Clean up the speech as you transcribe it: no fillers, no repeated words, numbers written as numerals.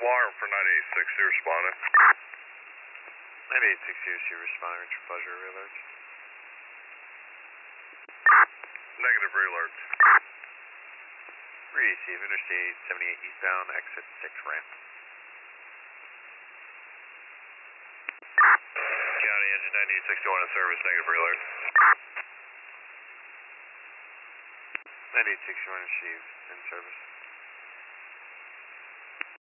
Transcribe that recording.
Alarm for 9860 responding. 9860 responding to pleasure alert. Negative alert. Receive Interstate 78 eastbound, exit 6 ramp. County engine 9861 in service, negative alert. 9861 received in service.